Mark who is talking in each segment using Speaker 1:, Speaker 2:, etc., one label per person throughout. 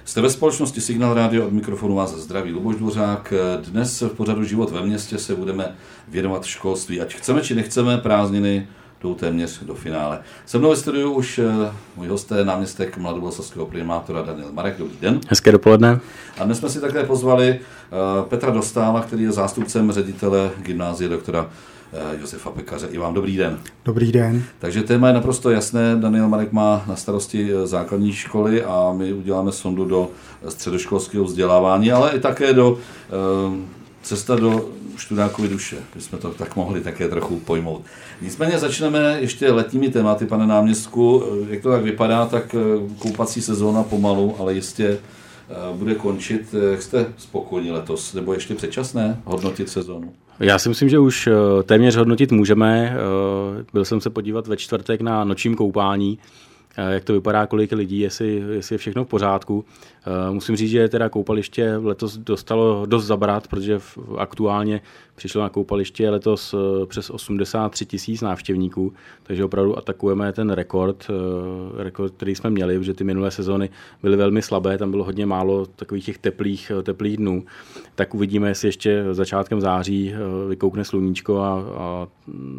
Speaker 1: Jste ve společnosti Signál Radio, od mikrofonu vás zdraví Luboš Dvořák. Dnes v pořadu Život ve městě se budeme věnovat školství. Ať chceme či nechceme, prázdniny jdou téměř do finále. Se mnou ve studiu už můj host je náměstek mladoboleslavského primátora Daniel Marek. Dobrý den.
Speaker 2: Hezké dopoledne.
Speaker 1: A dnes jsme si také pozvali Petra Dostála, který je zástupcem ředitele gymnázie doktora Josefa Pekaře. I vám dobrý den.
Speaker 3: Dobrý den.
Speaker 1: Takže téma je naprosto jasné. Daniel Marek má na starosti základní školy a my uděláme sondu do středoškolského vzdělávání, ale i také do cesta do študákovy duše. My jsme to tak mohli také trochu pojmout. Nicméně začneme ještě letními tématy, pane náměstku. Jak to tak vypadá, tak koupací sezóna pomalu, ale jistě bude končit. Jak jste spokojeni letos? Nebo ještě předčasné hodnotit sezónu?
Speaker 2: Já si myslím, že už téměř hodnotit můžeme. Byl jsem se podívat ve čtvrtek na nočním koupání, jak to vypadá, kolik lidí, jestli je všechno v pořádku. Musím říct, že teda koupaliště letos dostalo dost zabrat, protože aktuálně přišlo na koupaliště letos přes 83 000 návštěvníků, takže opravdu atakujeme ten rekord, který jsme měli, protože ty minulé sezóny byly velmi slabé, tam bylo hodně málo takových těch teplých dnů. Tak uvidíme, jestli ještě začátkem září vykoukne sluníčko a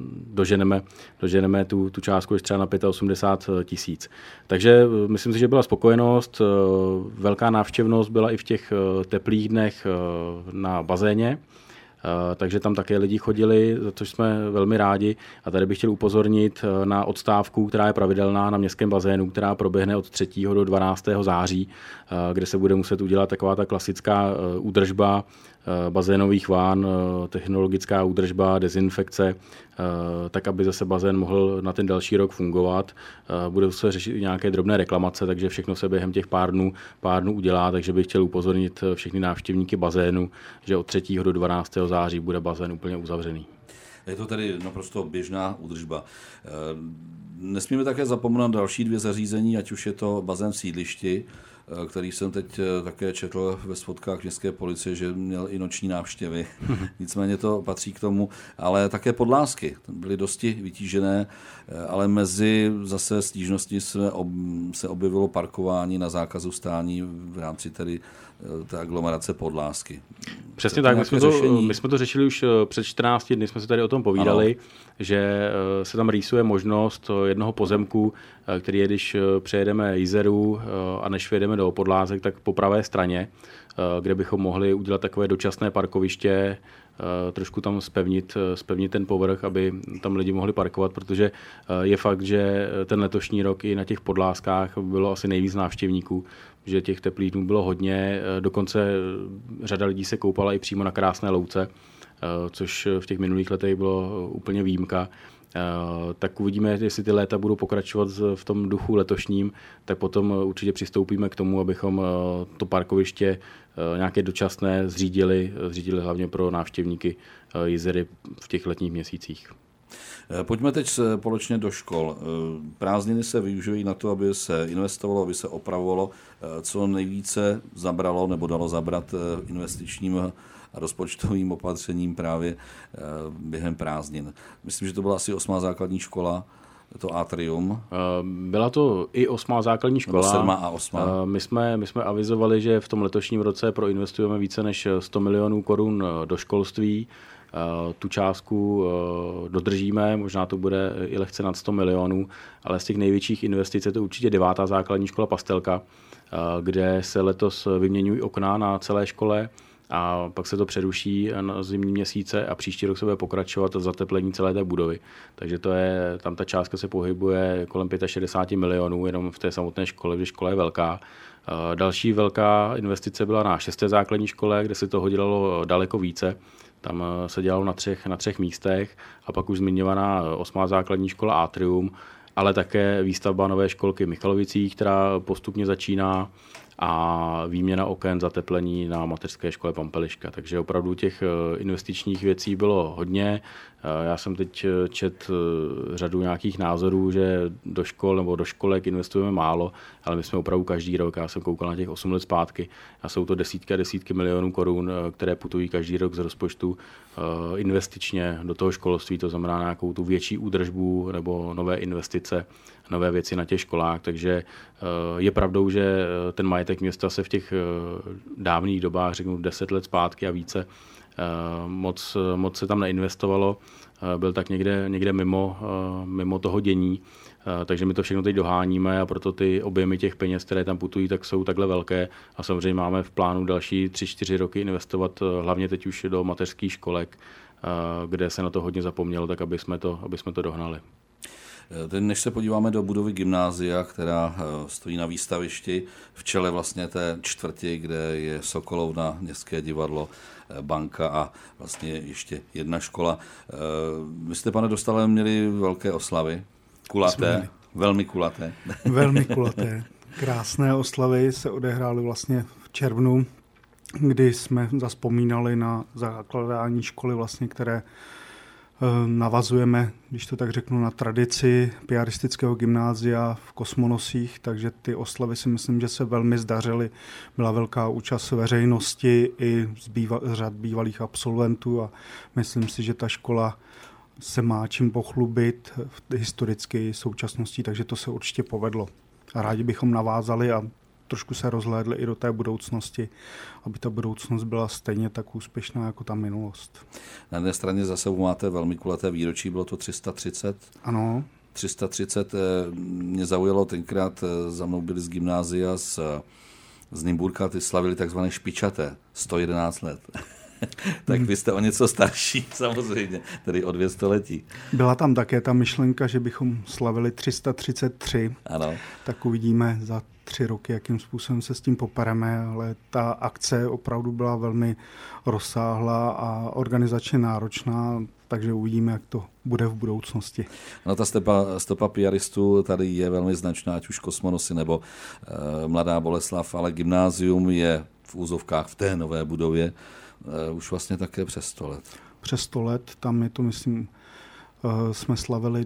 Speaker 2: doženeme tu částku ještě třeba na 85 000. Takže myslím si, že byla spokojenost, velká návštěvnost byla i v těch teplých dnech na bazéně, takže tam také lidi chodili, za což jsme velmi rádi. A tady bych chtěl upozornit na odstávku, která je pravidelná na městském bazénu, která proběhne od 3. do 12. září, kde se bude muset udělat taková ta klasická údržba bazénových ván, technologická údržba, dezinfekce, tak, aby zase bazén mohl na ten další rok fungovat. Budou se řešit nějaké drobné reklamace, takže všechno se během těch pár dnů udělá, takže bych chtěl upozornit všechny návštěvníky bazénu, že od 3. do 12. září bude bazén úplně uzavřený.
Speaker 1: Je to tedy naprosto běžná údržba. Nesmíme také zapomenout další 2 zařízení, ať už je to bazén v sídlišti, který jsem teď také četl ve svodkách městské policie, že měl i noční návštěvy. Nicméně to patří k tomu, ale také Podlásky. Byly dosti vytížené, ale mezi zase stížností se objevilo parkování na zákazu stání v rámci tedy té aglomerace Podlásky.
Speaker 2: Přesně tak, my jsme to řešili už před 14 dny, jsme se tady o tom povídali, ano. Že se tam rýsuje možnost jednoho pozemku, který je, když přejedeme Jizeru a než vyjedeme do Podlázek, tak po pravé straně, kde bychom mohli udělat takové dočasné parkoviště, trošku tam zpevnit ten povrch, aby tam lidi mohli parkovat, protože je fakt, že ten letošní rok i na těch Podlázkách bylo asi nejvíc návštěvníků, že těch teplých dnů bylo hodně, dokonce řada lidí se koupala i přímo na krásné louce, což v těch minulých letech bylo úplně výjimka. Tak uvidíme, jestli ty léta budou pokračovat v tom duchu letošním, tak potom určitě přistoupíme k tomu, abychom to parkoviště nějaké dočasné zřídili hlavně pro návštěvníky Jizery v těch letních měsících.
Speaker 1: Pojďme teď společně do škol. Prázdniny se využívají na to, aby se investovalo, aby se opravovalo, co nejvíce zabralo nebo dalo zabrat investičním a rozpočtovým opatřením právě během prázdnin. Myslím, že to byla asi 8. základní škola, to Atrium.
Speaker 2: Byla to i 8. základní škola.
Speaker 1: 7. a 8.
Speaker 2: My jsme avizovali, že v tom letošním roce proinvestujeme více než 100 milionů korun do školství. Tu částku dodržíme, možná to bude i lehce nad 100 milionů, ale z těch největších investic je to určitě 9. základní škola Pastelka, kde se letos vyměňují okna na celé škole a pak se to přeruší na zimní měsíce a příští rok se bude pokračovat v zateplení celé té budovy. Takže tam ta částka se pohybuje kolem 65 milionů jenom v té samotné škole, když škola je velká. Další velká investice byla na 6. základní škole, kde se toho dělalo daleko více. Tam se dělalo na třech místech a pak už zmiňovaná 8. základní škola Atrium, ale také výstavba nové školky v Michalovicích, která postupně začíná, a výměna oken, zateplení na mateřské škole Pampeliška. Takže opravdu těch investičních věcí bylo hodně. Já jsem teď čet řadu nějakých názorů, že do škol nebo do školek investujeme málo, ale my jsme opravdu každý rok, já jsem koukal na těch 8 let zpátky, a jsou to desítky a desítky milionů korun, které putují každý rok z rozpočtu investičně do toho školství, to znamená nějakou tu větší údržbu nebo nové investice, nové věci na těch školách, takže je pravdou, že ten majetek majetek města se v těch dávných dobách, řeknu 10 let zpátky a více, moc se tam neinvestovalo, byl tak někde mimo toho dění, takže my to všechno teď doháníme a proto ty objemy těch peněz, které tam putují, tak jsou takhle velké a samozřejmě máme v plánu další 3-4 roky investovat hlavně teď už do mateřských školek, kde se na to hodně zapomnělo, tak aby jsme to dohnali.
Speaker 1: Teď, než se podíváme do budovy gymnázia, která stojí na výstavišti v čele vlastně té čtvrti, kde je Sokolovna, Městské divadlo, banka a vlastně ještě jedna škola. Vy jste, pane Dostale, měli velké oslavy, kulaté, velmi kulaté.
Speaker 3: Velmi kulaté. Krásné oslavy se odehrály vlastně v červnu, kdy jsme zazpomínali na zakládání školy, vlastně, které navazujeme, když to tak řeknu, na tradici piaristického gymnázia v Kosmonosích, takže ty oslavy si myslím, že se velmi zdařily. Byla velká účast veřejnosti i z řad bývalých absolventů a myslím si, že ta škola se má čím pochlubit historicky současností, takže to se určitě povedlo. A rádi bychom navázali a trošku se rozhlédli i do té budoucnosti, aby ta budoucnost byla stejně tak úspěšná jako ta minulost.
Speaker 1: Na jedné straně zase máte velmi kulaté výročí, bylo to 330.
Speaker 3: Ano.
Speaker 1: 330 mě zaujalo tenkrát, za mnou byli z gymnázia z Nymburka, ty slavili takzvané špičaté, 111 let. Tak vy jste o něco starší samozřejmě, tedy o 2 století.
Speaker 3: Byla tam také ta myšlenka, že bychom slavili 333.
Speaker 1: Ano.
Speaker 3: Tak uvidíme za 3 roky, jakým způsobem se s tím popereme, ale ta akce opravdu byla velmi rozsáhlá a organizačně náročná, takže uvidíme, jak to bude v budoucnosti.
Speaker 1: No, ta stopa piaristů tady je velmi značná, ať už Kosmonosy nebo Mladá Boleslav, ale gymnázium je v úzovkách v té nové budově už vlastně také přes 100 let.
Speaker 3: Přes 100 let, tam je to, myslím, jsme slavili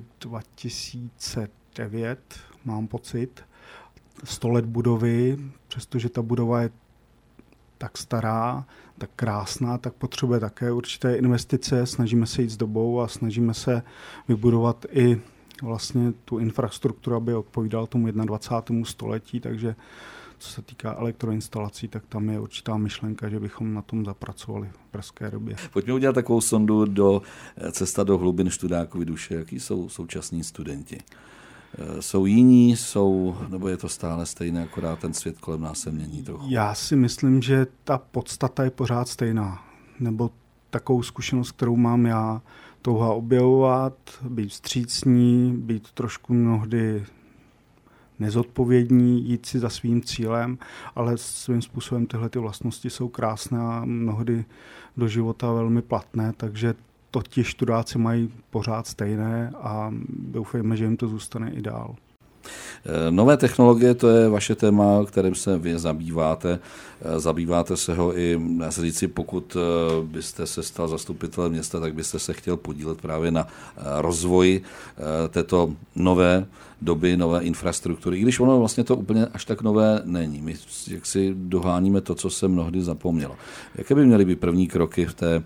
Speaker 3: 2009, mám pocit, 100 let budovy, přestože ta budova je tak stará, tak krásná, tak potřebuje také určité investice, snažíme se jít s dobou a snažíme se vybudovat i vlastně tu infrastrukturu, aby odpovídala tomu 21. století, takže co se týká elektroinstalací, tak tam je určitá myšlenka, že bychom na tom zapracovali v brzké době.
Speaker 1: Pojďme udělat takovou sondu cesta do hlubin Študákovy duše. Jaký jsou současní studenti? Jsou jiní, nebo je to stále stejné, akorát ten svět kolem nás se mění trochu?
Speaker 3: Já si myslím, že ta podstata je pořád stejná. Nebo takovou zkušenost, kterou mám já, touha objevovat, být vstřícní, být trošku mnohdy nezodpovědní, jít si za svým cílem, ale svým způsobem tyhle ty vlastnosti jsou krásné a mnohdy do života velmi platné, takže to ti študáci mají pořád stejné a doufejme, že jim to zůstane i dál.
Speaker 1: Nové technologie, to je vaše téma, kterým se vy zabýváte. Zabýváte se ho i, dá se říci, pokud byste se stal zastupitelem města, tak byste se chtěl podílet právě na rozvoji této nové doby, nové infrastruktury. I když ono vlastně to úplně až tak nové není. My jak si doháníme to, co se mnohdy zapomnělo. Jaké by měly být první kroky v té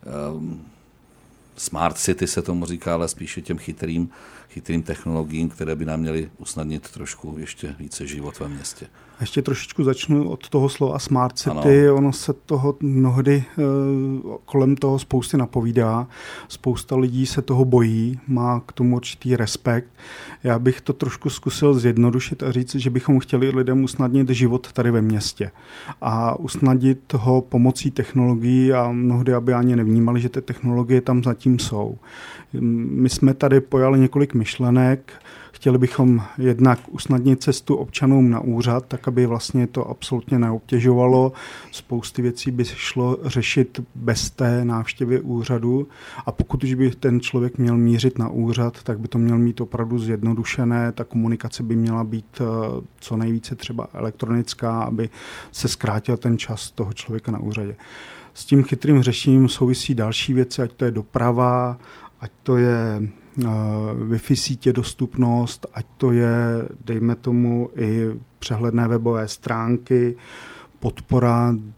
Speaker 1: Smart City se tomu říká, ale spíše těm chytrým technologiím, které by nám měly usnadnit trošku ještě více život ve městě.
Speaker 3: Ještě trošičku začnu od toho slova Smart City. Ano. Ono se toho mnohdy kolem toho spousty napovídá. Spousta lidí se toho bojí, má k tomu určitý respekt. Já bych to trošku zkusil zjednodušit a říct, že bychom chtěli lidem usnadnit život tady ve městě. A usnadnit ho pomocí technologií a mnohdy, aby ani nevnímali, že ty technologie tam zatím jsou. My jsme tady pojali několik myšlenek. Chtěli bychom jednak usnadnit cestu občanům na úřad, tak aby vlastně to absolutně neobtěžovalo. Spousty věcí by šlo řešit bez té návštěvy úřadu a pokud už by ten člověk měl mířit na úřad, tak by to měl mít opravdu zjednodušené. Ta komunikace by měla být co nejvíce třeba elektronická, aby se zkrátil ten čas toho člověka na úřadě. S tím chytrým řešením souvisí další věci, ať to je doprava, ať to je Wi-Fi sítě dostupnost, ať to je, dejme tomu, i přehledné webové stránky, podpora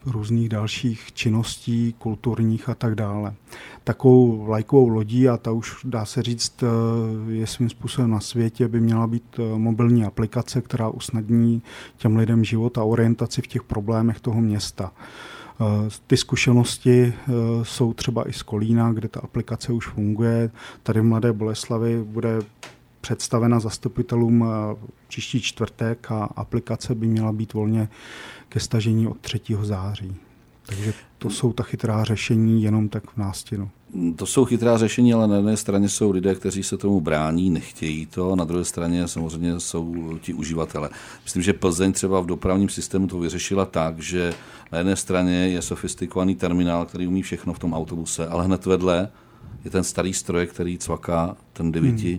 Speaker 3: různých dalších činností, kulturních a tak dále. Takovou vlajkovou lodí, a ta už dá se říct, je svým způsobem na světě, by měla být mobilní aplikace, která usnadní těm lidem život a orientaci v těch problémech toho města. Ty zkušenosti jsou třeba i z Kolína, kde ta aplikace už funguje. Tady v Mladé Boleslavi bude představena zastupitelům příští čtvrtek a aplikace by měla být volně ke stažení od 3. září. Takže to jsou ta chytrá řešení jenom tak v nástinu.
Speaker 1: To jsou chytrá řešení, ale na jedné straně jsou lidé, kteří se tomu brání, nechtějí to, na druhé straně samozřejmě jsou ti uživatelé. Myslím, že Plzeň třeba v dopravním systému to vyřešila tak, že na jedné straně je sofistikovaný terminál, který umí všechno v tom autobuse, ale hned vedle je ten starý stroj, který cvaká ten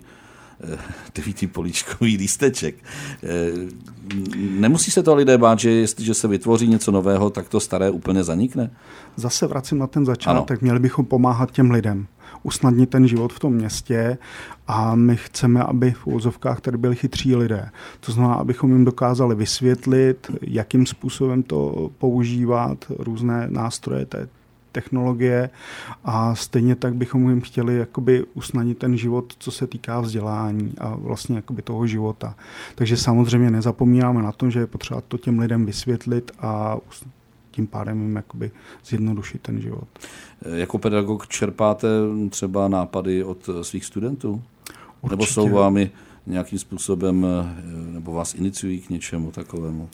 Speaker 1: 9políčkový lísteček. Nemusí se to lidé bát, že jestliže se vytvoří něco nového, tak to staré úplně zanikne?
Speaker 3: Zase vracím na ten začátek. Ano. Měli bychom pomáhat těm lidem, usnadnit ten život v tom městě a my chceme, aby v úvozovkách tady byli chytří lidé. To znamená, abychom jim dokázali vysvětlit, jakým způsobem to používat, různé nástroje té technologie, a stejně tak bychom jim chtěli jakoby usnadnit ten život, co se týká vzdělání a vlastně jakoby toho života. Takže samozřejmě nezapomínáme na to, že je potřeba to těm lidem vysvětlit a tím pádem jim jakoby zjednodušit ten život.
Speaker 1: Jako pedagog čerpáte třeba nápady od svých studentů?
Speaker 3: Určitě.
Speaker 1: Nebo jsou vámi nějakým způsobem, nebo vás iniciují k něčemu takovému?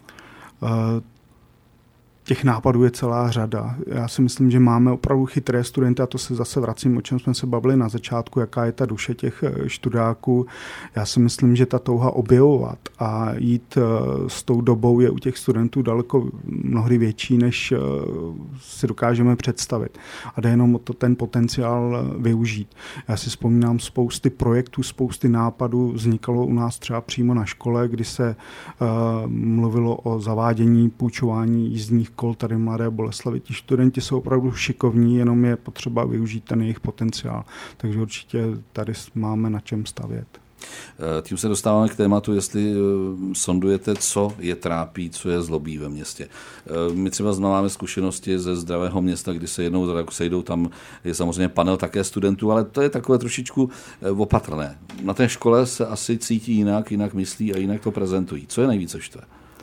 Speaker 3: Těch nápadů je celá řada. Já si myslím, že máme opravdu chytré studenty, a to se zase vracím, o čem jsme se bavili na začátku, jaká je ta duše těch študáků. Já si myslím, že ta touha objevovat a jít s tou dobou je u těch studentů daleko mnohdy větší, než si dokážeme představit. A jde jenom o to ten potenciál využít. Já si vzpomínám spousty projektů, spousty nápadů vznikalo u nás třeba přímo na škole, kdy se mluvilo o zavádění půjčování jízdních kol tady v Mladé Boleslavi. Ti studenti jsou opravdu šikovní, jenom je potřeba využít ten jejich potenciál. Takže určitě tady máme na čem stavět.
Speaker 1: Tím se dostáváme k tématu, jestli sondujete, co je trápí, co je zlobí ve městě. My třeba máme zkušenosti ze Zdravého města, kdy se jednou sejdou, tam je samozřejmě panel také studentů, ale to je takové trošičku opatrné. Na té škole se asi cítí jinak myslí a jinak to prezentují. Co je nejvíce štve?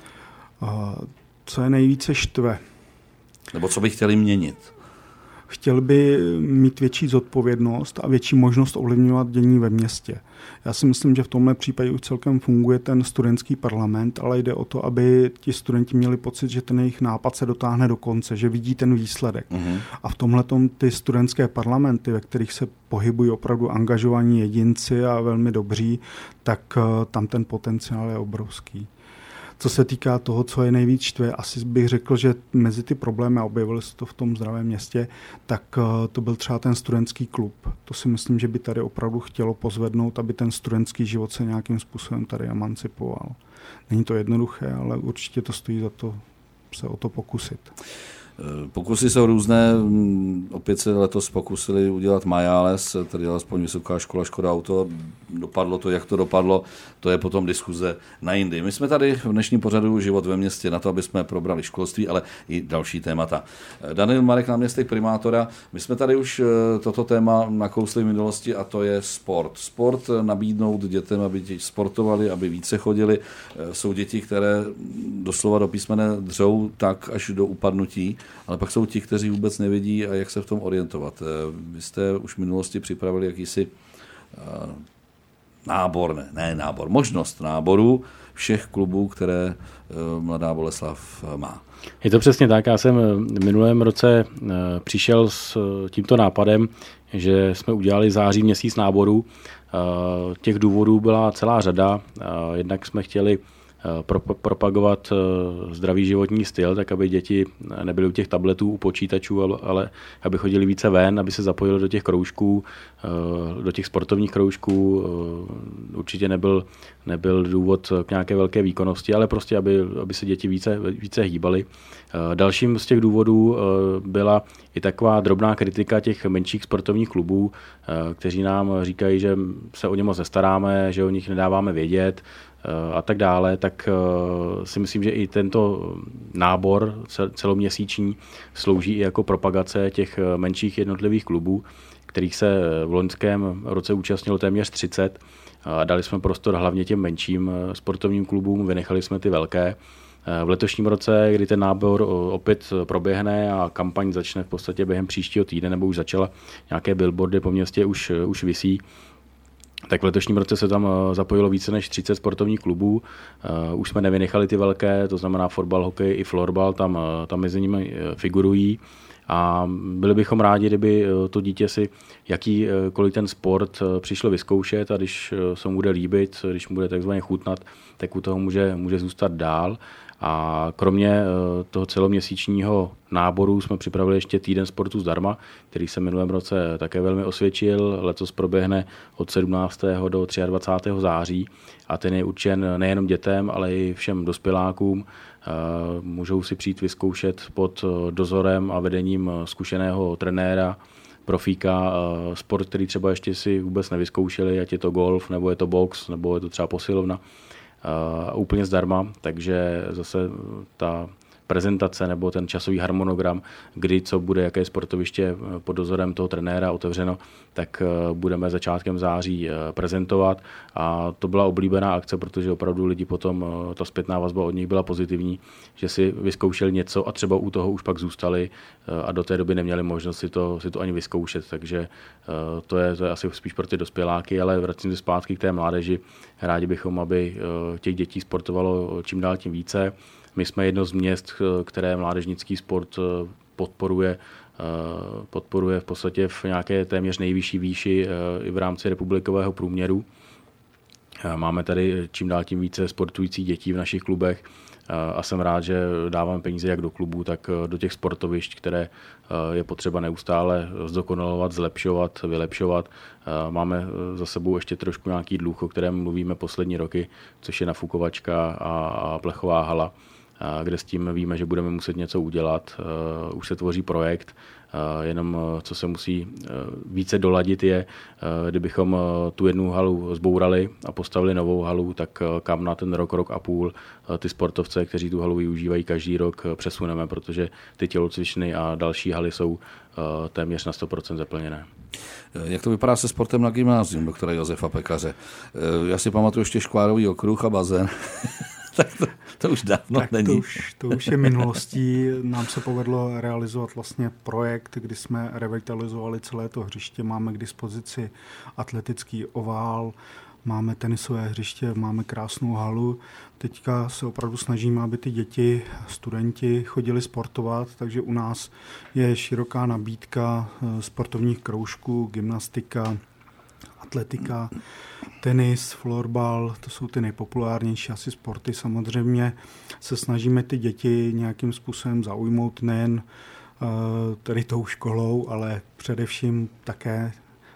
Speaker 3: Co je nejvíce štve?
Speaker 1: Nebo co by chtěli měnit?
Speaker 3: Chtěl by mít větší zodpovědnost a větší možnost ovlivňovat dění ve městě. Já si myslím, že v tomhle případě už celkem funguje ten studentský parlament, ale jde o to, aby ti studenti měli pocit, že ten jejich nápad se dotáhne do konce, že vidí ten výsledek. A v tomhletom ty studentské parlamenty, ve kterých se pohybují opravdu angažovaní jedinci a velmi dobří, tak tam ten potenciál je obrovský. Co se týká toho, co je nejvíc štve, asi bych řekl, že mezi ty problémy, a objevili se to v tom Zdravém městě, tak to byl třeba ten studentský klub. To si myslím, že by tady opravdu chtělo pozvednout, aby ten studentský život se nějakým způsobem tady emancipoval. Není to jednoduché, ale určitě to stojí za to se o to pokusit.
Speaker 1: Pokusy jsou různé, opět se letos pokusili udělat Majales, tedy alespoň Vysoká škola Škoda Auto, dopadlo to, jak to dopadlo, to je potom diskuze na jindy. My jsme tady v dnešním pořadu Život ve městě na to, aby jsme probrali školství, ale i další témata. Daniel Marek, náměstek primátora, my jsme tady už toto téma nakousli v minulosti a to je sport. Sport nabídnout dětem, aby děti sportovali, aby více chodili. Jsou děti, které doslova do písmene dřou tak až do upadnutí, ale pak jsou ti, kteří vůbec nevědí, a jak se v tom orientovat. Vy jste už v minulosti připravili jakýsi možnost náboru všech klubů, které Mladá Boleslav má.
Speaker 2: Je to přesně tak. Já jsem v minulém roce přišel s tímto nápadem, že jsme udělali září měsíc náboru. Těch důvodů byla celá řada. Jednak jsme chtěli propagovat zdravý životní styl, tak aby děti nebyly u těch tabletů, u počítačů, ale aby chodili více ven, aby se zapojili do těch kroužků, do těch sportovních kroužků. Určitě nebyl důvod k nějaké velké výkonnosti, ale prostě, aby se děti více hýbaly. Dalším z těch důvodů byla i taková drobná kritika těch menších sportovních klubů, kteří nám říkají, že se o ně moc nestaráme, že o nich nedáváme vědět, a tak dále, tak si myslím, že i tento nábor celoměsíční slouží i jako propagace těch menších jednotlivých klubů, kterých se v loňském roce účastnilo téměř 30. A dali jsme prostor hlavně těm menším sportovním klubům, vynechali jsme ty velké. V letošním roce, kdy ten nábor opět proběhne a kampaň začne v podstatě během příštího týdne, nebo už začala, nějaké billboardy po městě už visí, tak v letošním roce se tam zapojilo více než 30 sportovních klubů. Už jsme nevynechali ty velké, to znamená fotbal, hokej i florbal, tam mezi nimi figurují. A byli bychom rádi, kdyby to dítě si jakýkoliv ten sport přišlo vyzkoušet a když se mu bude líbit, když mu bude takzvaně chutnat, tak u toho může zůstat dál. A kromě toho celoměsíčního náboru jsme připravili ještě týden sportu zdarma, který se minulém roce také velmi osvědčil. Letos proběhne od 17. do 23. září a ten je určen nejenom dětem, ale i všem dospělákům. Můžou si přijít vyzkoušet pod dozorem a vedením zkušeného trenéra, profíka, sport, který třeba ještě si vůbec nevyzkoušeli, ať je to golf, nebo je to box, nebo je to třeba posilovna. Úplně zdarma, takže zase ta prezentace nebo ten časový harmonogram, kdy co bude, jaké sportoviště pod dozorem toho trenéra otevřeno, tak budeme začátkem září prezentovat a to byla oblíbená akce, protože opravdu lidi potom, ta zpětná vazba od nich byla pozitivní, že si vyzkoušeli něco a třeba u toho už pak zůstali a do té doby neměli možnost si to ani vyzkoušet, takže to je asi spíš pro ty dospěláky, ale vracím se zpátky k té mládeži. Rádi bychom, aby těch dětí sportovalo čím dál tím více. My jsme jedno z měst, které mládežnický sport podporuje v podstatě v nějaké téměř nejvyšší výši i v rámci republikového průměru. Máme tady čím dál tím více sportujících dětí v našich klubech a jsem rád, že dáváme peníze jak do klubů, tak do těch sportovišť, které je potřeba neustále zdokonalovat, zlepšovat, vylepšovat. Máme za sebou ještě trošku nějaký dluh, o kterém mluvíme poslední roky, což je nafukovačka a plechová hala, kde s tím víme, že budeme muset něco udělat. Už se tvoří projekt, jenom co se musí více doladit je, kdybychom tu jednu halu zbourali a postavili novou halu, tak kam na ten rok a půl ty sportovce, kteří tu halu využívají každý rok, přesuneme, protože ty tělocvičny a další haly jsou téměř na 100% zaplněné.
Speaker 1: Jak to vypadá se sportem na gymnázium doktora Josefa Pekaře? Já si pamatuju ještě škvárový okruh a bazén. Tak to už dávno tak není.
Speaker 3: To už je minulostí. Nám se povedlo realizovat vlastně projekt, kdy jsme revitalizovali celé to hřiště. Máme k dispozici atletický ovál, máme tenisové hřiště, máme krásnou halu. Teďka se opravdu snažíme, aby ty děti, studenti chodili sportovat, takže u nás je široká nabídka sportovních kroužků, gymnastika, atletika, tenis, florbal, to jsou ty nejpopulárnější asi sporty. Samozřejmě se snažíme ty děti nějakým způsobem zaujmout nejen tedy tou školou, ale především také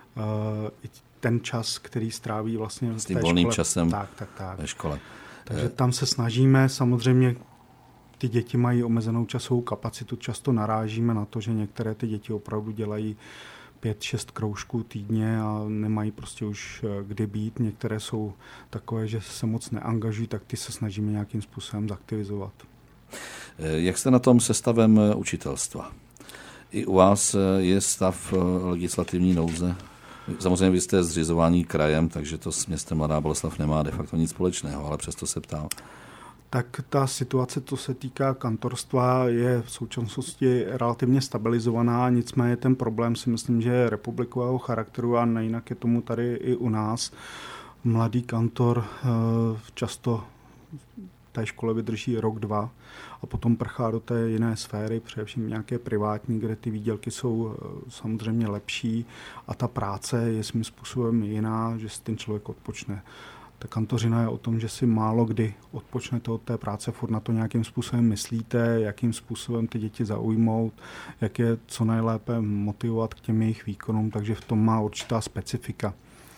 Speaker 3: ten čas, který stráví vlastně
Speaker 1: s tím volným časem ve škole.
Speaker 3: Takže tam se snažíme, samozřejmě ty děti mají omezenou časovou kapacitu, často narážíme na to, že některé ty děti opravdu dělají 5-6 kroužků týdně a nemají prostě už kde být. Některé jsou takové, že se moc neangažují, tak ty se snažíme nějakým způsobem zaktivizovat.
Speaker 1: Jak jste na tom se stavem učitelstva? I u vás je stav legislativní nouze? Samozřejmě vy jste zřizování krajem, takže to s městem Mladá Boleslav nemá de facto nic společného, ale přesto se ptám.
Speaker 3: Tak ta situace, co se týká kantorstva, je v současnosti relativně stabilizovaná, nicméně ten problém si myslím, že je republikového charakteru a nejinak je tomu tady i u nás. Mladý kantor často v té škole vydrží rok, dva a potom prchá do té jiné sféry, především nějaké privátní, kde ty výdělky jsou samozřejmě lepší a ta práce je svým způsobem jiná, že si ten člověk odpočne. Ta kantořina je o tom, že si málo kdy odpočnete od té práce, furt na to nějakým způsobem myslíte, jakým způsobem ty děti zaujmout, jak je co nejlépe motivovat k těm jejich výkonům, takže v tom má určitá specifika.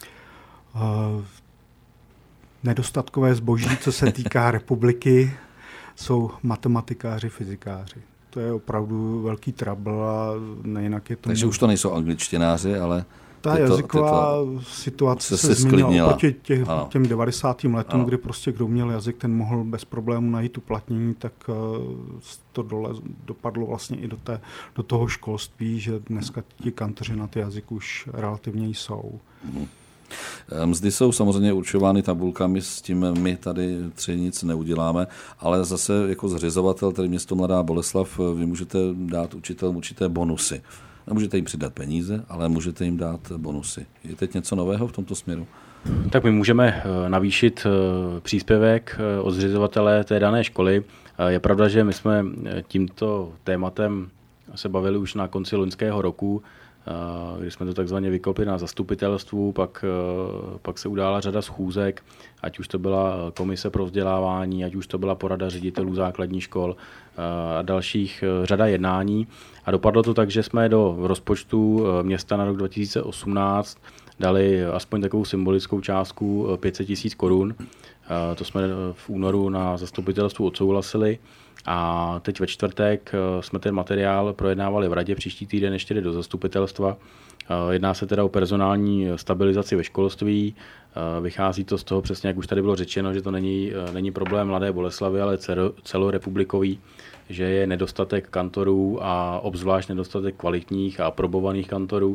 Speaker 3: Nedostatkové zboží, co se týká republiky, jsou matematikáři, fyzikáři. To je opravdu velký trouble a nejinak je to...
Speaker 1: Takže už to nejsou angličtináři, ale...
Speaker 3: Ta jazyková situace se změnila oproti těm 90. letům, kdy prostě kdo měl jazyk, ten mohl bez problémů najít uplatnění, tak to dopadlo vlastně i do toho školství, že dneska ti kantoři na ty jazyky už relativně jsou.
Speaker 1: Mzdy jsou samozřejmě určovány tabulkami, s tím my tady tři nic neuděláme, ale zase jako zřizovatel, tedy město Mladá Boleslav, vy můžete dát učitelům určité bonusy. Nemůžete jim přidat peníze, ale můžete jim dát bonusy. Je teď něco nového v tomto směru?
Speaker 2: Tak my můžeme navýšit příspěvek od zřizovatele té dané školy. Je pravda, že my jsme tímto tématem se bavili už na konci loňského roku, kdy jsme to takzvaně vykopli na zastupitelstvu, pak se udála řada schůzek, ať už to byla komise pro vzdělávání, ať už to byla porada ředitelů základních škol a dalších řada jednání. A dopadlo to tak, že jsme do rozpočtu města na rok 2018 dali aspoň takovou symbolickou částku 500 000 korun. To jsme v únoru na zastupitelstvu odsouhlasili. A teď ve čtvrtek jsme ten materiál projednávali v radě, příští týden ještě jde do zastupitelstva. Jedná se teda o personální stabilizaci ve školství. Vychází to z toho přesně, jak už tady bylo řečeno, že to není problém Mladé Boleslavy, ale celorepublikový, že je nedostatek kantorů a obzvlášť nedostatek kvalitních a aprobovaných kantorů.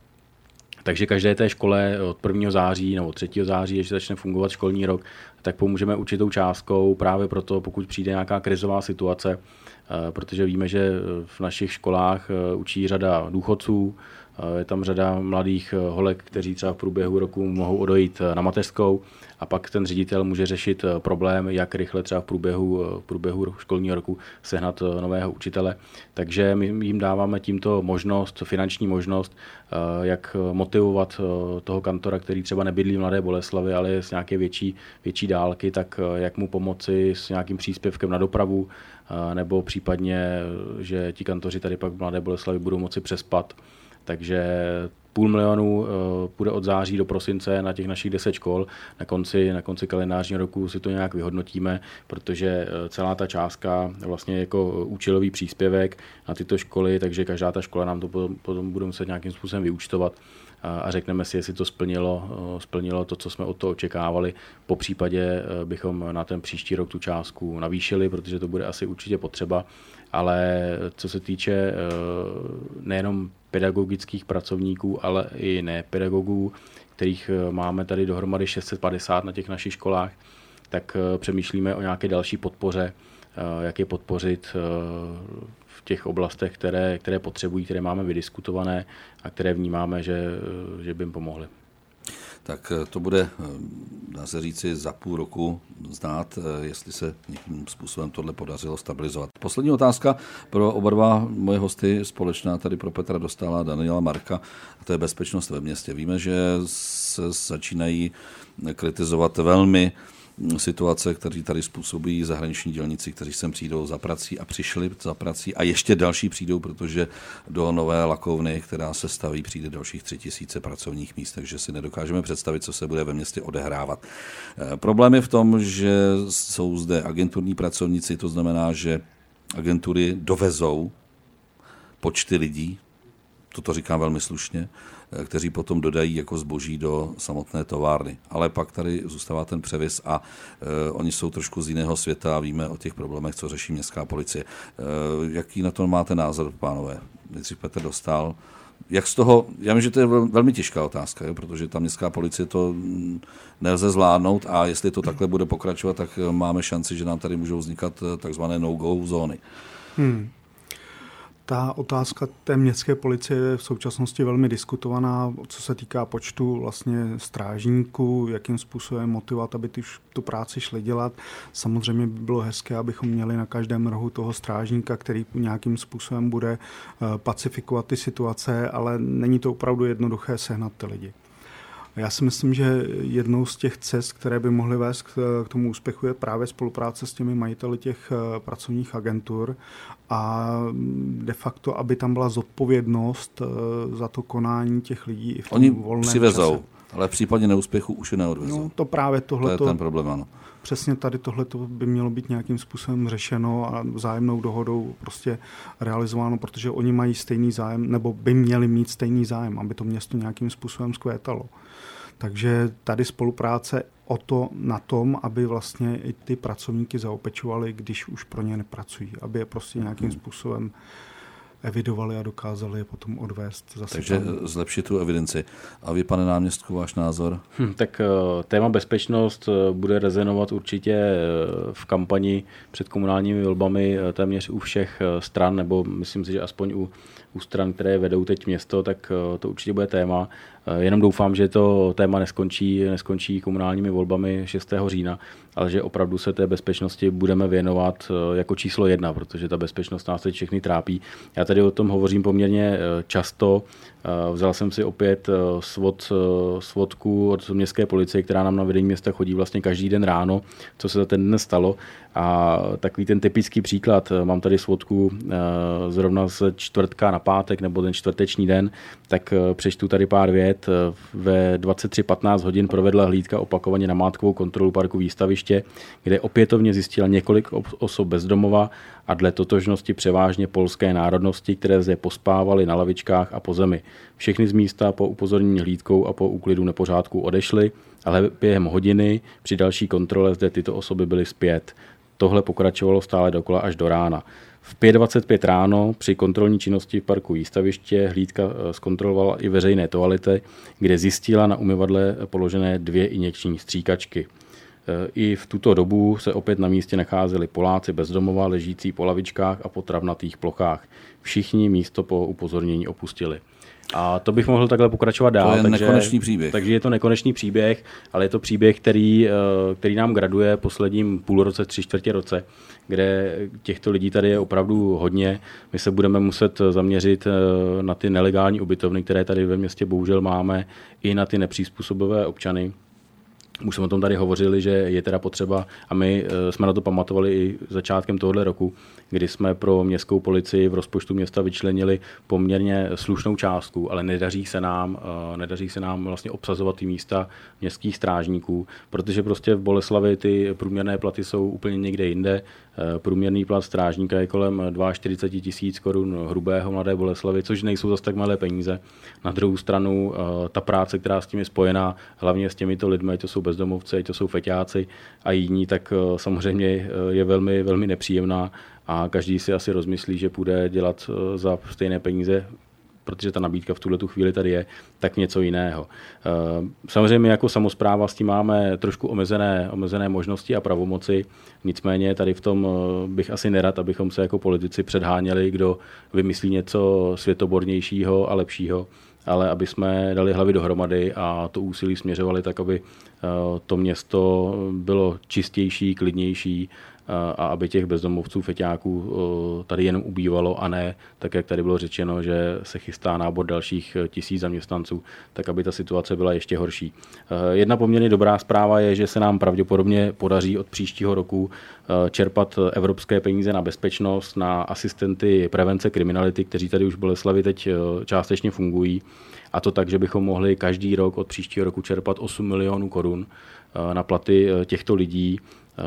Speaker 2: Takže každé té škole od 1. září nebo 3. září, když začne fungovat školní rok, tak pomůžeme určitou částkou právě proto, pokud přijde nějaká krizová situace, protože víme, že v našich školách učí řada důchodců, je tam řada mladých holek, kteří třeba v průběhu roku mohou odejít na mateřskou a pak ten ředitel může řešit problém, jak rychle třeba v průběhu školního roku sehnat nového učitele. Takže my jim dáváme tímto finanční možnost, jak motivovat toho kantora, který třeba nebydlí v Mladé Boleslavi, ale je z nějaké větší dálky, tak jak mu pomoci s nějakým příspěvkem na dopravu, nebo případně, že ti kantoři tady pak v Mladé Boleslavi budou moci přespat. Takže 500 000 půjde od září do prosince na těch našich 10 škol. Na konci kalendářního roku si to nějak vyhodnotíme, protože celá ta částka vlastně je jako účelový příspěvek na tyto školy, takže každá ta škola nám to potom bude muset nějakým způsobem vyúčtovat a řekneme si, jestli to splnilo to, co jsme od toho očekávali. Po případě bychom na ten příští rok tu částku navýšili, protože to bude asi určitě potřeba, ale co se týče nejenom pedagogických pracovníků, ale i nepedagogů, kterých máme tady dohromady 650 na těch našich školách, tak přemýšlíme o nějaké další podpoře, jak je podpořit v těch oblastech, které potřebují, které máme vydiskutované a které vnímáme, že by jim pomohly.
Speaker 1: Tak to bude, dá se říci, za půl roku znát, jestli se nějakým způsobem tohle podařilo stabilizovat. Poslední otázka pro oba dva moje hosty, společná tady pro Petra Dostála a Daniela Marka, a to je bezpečnost ve městě. Víme, že se začínají kritizovat velmi situace, které tady způsobují zahraniční dělníci, kteří sem přijdou za prací a přišli za prací a ještě další přijdou, protože do nové lakovny, která se staví, přijde dalších 3000 pracovních míst, takže si nedokážeme představit, co se bude ve městě odehrávat. Problém je v tom, že jsou zde agenturní pracovníci, to znamená, že agentury dovezou počty lidí, toto říkám velmi slušně, kteří potom dodají jako zboží do samotné továrny. Ale pak tady zůstává ten převis a oni jsou trošku z jiného světa a víme o těch problémech, co řeší městská policie. Jaký na to máte názor, pánové? Nejdřív Petr Dostál. Jak z toho, já vím, že to je velmi těžká otázka, jo, protože ta městská policie to nelze zvládnout a jestli to takhle bude pokračovat, tak máme šanci, že nám tady můžou vznikat takzvané no-go zóny.
Speaker 3: Ta otázka té městské policie je v současnosti velmi diskutovaná, co se týká počtu vlastně strážníků, jakým způsobem motivovat, aby tu práci šli dělat. Samozřejmě by bylo hezké, abychom měli na každém rohu toho strážníka, který nějakým způsobem bude pacifikovat ty situace, ale není to opravdu jednoduché sehnat ty lidi. Já si myslím, že jednou z těch cest, které by mohly vést k tomu úspěchu, je právě spolupráce s těmi majiteli těch pracovních agentur a de facto, aby tam byla zodpovědnost za to konání těch lidí i v tom volném čase.
Speaker 1: Ale v případě neúspěchu už je neodvezou.
Speaker 3: No to právě tohleto.
Speaker 1: To je ten problém, ano.
Speaker 3: Přesně tady tohleto by mělo být nějakým způsobem řešeno a vzájemnou dohodou prostě realizováno, protože oni mají stejný zájem, nebo by měli mít stejný zájem, aby to město nějakým způsobem zkvétalo. Takže tady spolupráce o to na tom, aby vlastně i ty pracovníky zaopečovali, když už pro ně nepracují, aby je prostě nějakým způsobem evidovali a dokázali je potom odvést zase.
Speaker 1: Takže zlepšit tu evidenci. A vy, pane náměstku, váš názor?
Speaker 2: Tak téma bezpečnost bude rezonovat určitě v kampani před komunálními volbami téměř u všech stran, nebo myslím si, že aspoň u stran, které vedou teď město, tak to určitě bude téma. Jenom doufám, že to téma neskončí komunálními volbami 6. října, ale že opravdu se té bezpečnosti budeme věnovat jako číslo 1, protože ta bezpečnost nás teď všechny trápí. Já tady o tom hovořím poměrně často. Vzal jsem si opět svodku od městské policie, která nám na vedení města chodí vlastně každý den ráno, co se za ten den stalo. A takový ten typický příklad, mám tady svodku zrovna z čtvrtka na pátek nebo ten čtvrteční den, tak přečtu tady pár vět. Ve 23:15 hodin provedla hlídka opakovaně namátkovou kontrolu parku Výstaviště, kde opětovně zjistila několik osob bezdomova a dle totožnosti převážně polské národnosti, které zde pospávaly na lavičkách a po zemi. Všechny z místa po upozornění hlídkou a po úklidu nepořádků odešly, ale během hodiny při další kontrole zde tyto osoby byly zpět. Tohle pokračovalo stále dokola až do rána. V 5:25 ráno při kontrolní činnosti v parku Výstaviště hlídka zkontrolovala i veřejné toalety, kde zjistila na umyvadle položené 2 injekční stříkačky. I v tuto dobu se opět na místě nacházeli Poláci bezdomova, ležící po lavičkách a po travnatých plochách. Všichni místo po upozornění opustili. A to bych mohl takhle pokračovat dál.
Speaker 1: To je nekonečný příběh.
Speaker 2: Takže je to nekonečný příběh, ale je to příběh, který nám graduje posledním půlroce, 3/4 roce, kde těchto lidí tady je opravdu hodně. My se budeme muset zaměřit na ty nelegální ubytovny, které tady ve městě bohužel máme, i na ty nepřizpůsobivé občany. Už jsme o tom tady hovořili, že je teda potřeba, a my jsme na to pamatovali i začátkem tohoto roku, kdy jsme pro městskou policii v rozpočtu města vyčlenili poměrně slušnou částku, ale nedaří se nám vlastně obsazovat ty místa městských strážníků, protože prostě v Boleslavi ty průměrné platy jsou úplně někde jinde. Průměrný plat strážníka je kolem 42 000 korun hrubého Mladé Boleslavi, což nejsou zase tak malé peníze. Na druhou stranu ta práce, která s tím je spojená, hlavně s těmito lidmi, to jsou bezdomovci, to jsou feťáci a jiní, tak samozřejmě je velmi, velmi nepříjemná a každý si asi rozmyslí, že půjde dělat za stejné peníze, protože ta nabídka v tuhletu chvíli tady je, tak něco jiného. Samozřejmě jako samospráva s tím máme trošku omezené možnosti a pravomoci, nicméně tady v tom bych asi nerad, abychom se jako politici předháněli, kdo vymyslí něco světobornějšího a lepšího, ale aby jsme dali hlavy dohromady a to úsilí směřovali tak, aby to město bylo čistější, klidnější a aby těch bezdomovců, feťáků tady jenom ubývalo a ne, tak jak tady bylo řečeno, že se chystá nábor dalších 1000 zaměstnanců, tak aby ta situace byla ještě horší. Jedna poměrně dobrá zpráva je, že se nám pravděpodobně podaří od příštího roku čerpat evropské peníze na bezpečnost, na asistenty prevence kriminality, kteří tady už v Boleslavi teď částečně fungují. A to tak, že bychom mohli každý rok od příštího roku čerpat 8 milionů korun na platy těchto lidí.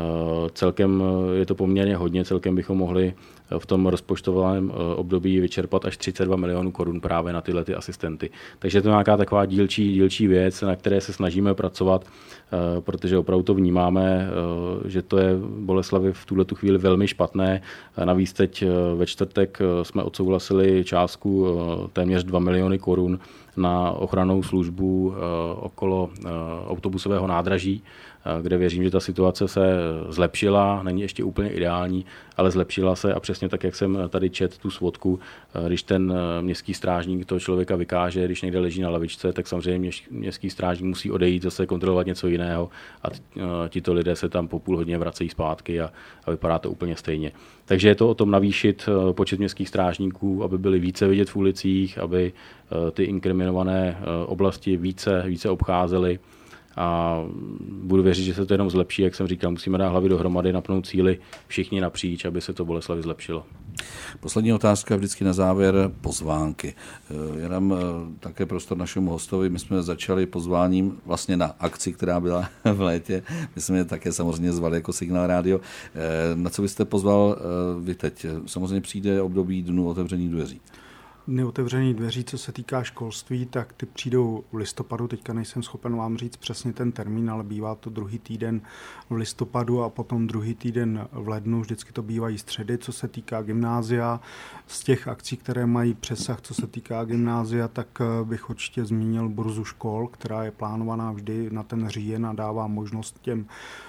Speaker 2: Celkem je to poměrně hodně, celkem bychom mohli v tom rozpočtovém období vyčerpat až 32 milionů korun právě na tyhle ty asistenty. Takže to je nějaká taková dílčí věc, na které se snažíme pracovat, protože opravdu to vnímáme, že to je v Boleslavi v tuhletu chvíli velmi špatné. Navíc teď ve čtvrtek jsme odsouhlasili částku téměř 2 miliony korun na ochrannou službu okolo autobusového nádraží, kde věřím, že ta situace se zlepšila, není ještě úplně ideální, ale zlepšila se a přesně tak, jak jsem tady četl tu svodku, když ten městský strážník toho člověka vykáže, když někde leží na lavičce, tak samozřejmě městský strážník musí odejít zase kontrolovat něco jiného a tito lidé se tam po půl hodině vracejí zpátky a vypadá to úplně stejně. Takže je to o tom navýšit počet městských strážníků, aby byli více vidět v ulicích, aby ty inkriminované oblasti více obcházely. A budu věřit, že se to jenom zlepší, jak jsem říkal, musíme dát hlavy dohromady, napnout cíly všichni napříč, aby se to Boleslavi zlepšilo.
Speaker 1: Poslední otázka vždycky na závěr, pozvánky. Je nám také prostor našemu hostovi, my jsme začali pozváním vlastně na akci, která byla v létě, my jsme je také samozřejmě zvali jako Signál Rádio. Na co byste pozval vy teď? Samozřejmě přijde období dnů otevřených dveří.
Speaker 3: Dny otevřených dveří, co se týká školství, tak ty přijdou v listopadu. Teďka nejsem schopen vám říct přesně ten termín, ale bývá to druhý týden v listopadu a potom druhý týden v lednu. Vždycky to bývají středy. Co se týká gymnázia, z těch akcí, které mají přesah, co se týká gymnázia, tak bych určitě zmínil burzu škol, která je plánovaná vždy na ten říjen a dává možnost těm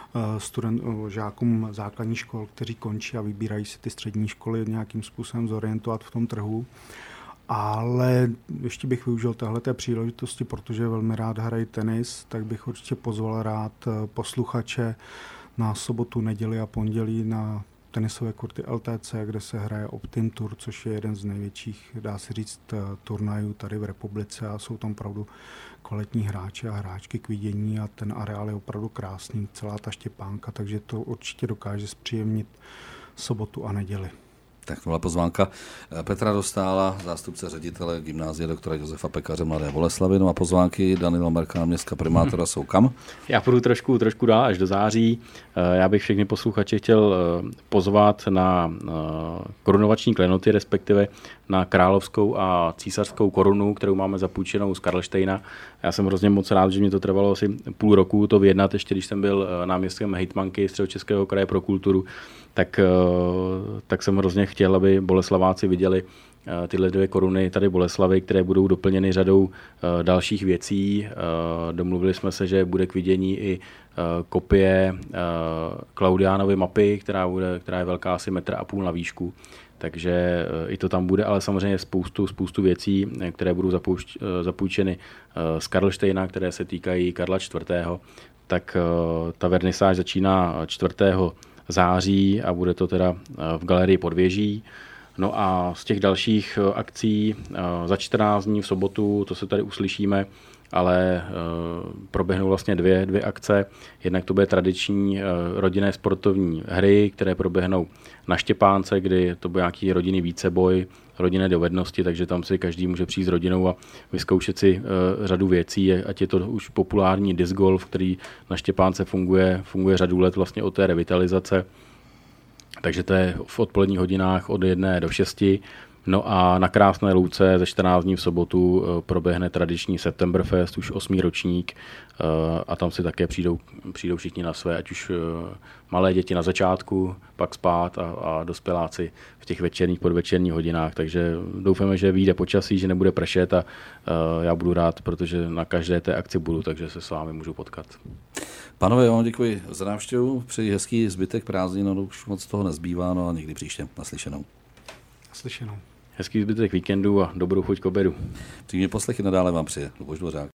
Speaker 3: žákům základních škol, kteří končí a vybírají si ty střední školy, nějakým způsobem zorientovat v tom trhu. Ale ještě bych využil téhleté příležitosti, protože velmi rád hrají tenis, tak bych určitě pozval rád posluchače na sobotu, neděli a pondělí na tenisové kurty LTC, kde se hraje Optim Tour, což je jeden z největších, dá se říct, turnajů tady v republice a jsou tam opravdu kvalitní hráči a hráčky k vidění a ten areál je opravdu krásný, celá ta Štěpánka, takže to určitě dokáže zpříjemnit sobotu a neděli.
Speaker 1: Tak to byla pozvánka Petra Dostála, zástupce ředitele gymnázia doktora Josefa Pekaře Mladé Boleslavi. No a pozvánky Daniela Merka, náměstka primátora, jsou kam?
Speaker 2: Já půjdu trošku dál až do září. Já bych všechny posluchače chtěl pozvat na korunovační klenoty, respektive na královskou a císařskou korunu, kterou máme zapůjčenou z Karlštejna. Já jsem hrozně moc rád, že mě to trvalo asi půl roku to vyjednat, ještě když jsem byl náměstkem hejtmanky Středočeského kraje pro kulturu, tak jsem hrozně chtěl, aby Boleslaváci viděli tyhle dvě koruny tady Boleslavy, které budou doplněny řadou dalších věcí. Domluvili jsme se, že bude k vidění i kopie Klaudiánovy mapy, která je velká asi 1,5 m na výšku. Takže i to tam bude, ale samozřejmě spoustu věcí, které budou zapůjčeny z Karlštejna, které se týkají Karla IV. Tak ta vernisáž začíná 4. září a bude to teda v galerii Podvěží. No a z těch dalších akcí za 14 dní v sobotu, to se tady uslyšíme, ale proběhnou vlastně dvě akce. Jednak to bude tradiční rodinné sportovní hry, které proběhnou na Štěpánce, kdy to bude nějaký rodinný víceboj, rodinné dovednosti, takže tam si každý může přijít s rodinou a vyzkoušet si řadu věcí, ať je to už populární disc golf, který na Štěpánce funguje řadu let vlastně od té revitalizace. Takže to je v odpoledních hodinách od 1 do 6. No a na Krásné Louce ze 14 dní v sobotu proběhne tradiční Septemberfest, už 8. ročník a tam si také přijdou všichni na své, ať už malé děti na začátku, pak spát a dospěláci v těch podvečerních hodinách. Takže doufáme, že vyjde počasí, že nebude pršet a já budu rád, protože na každé té akci budu, takže se s vámi můžu potkat.
Speaker 1: Pánové, já vám děkuji za návštěvu, přeji hezký zbytek prázdnin, no už moc toho nezbývá, no a někdy příště. Naslyšenou.
Speaker 3: Naslyšenou.
Speaker 2: Hezký zbytek víkendu a dobrou chuť k obědu.
Speaker 1: Přímě poslechy nadále vám přeje Luboš Dvořák.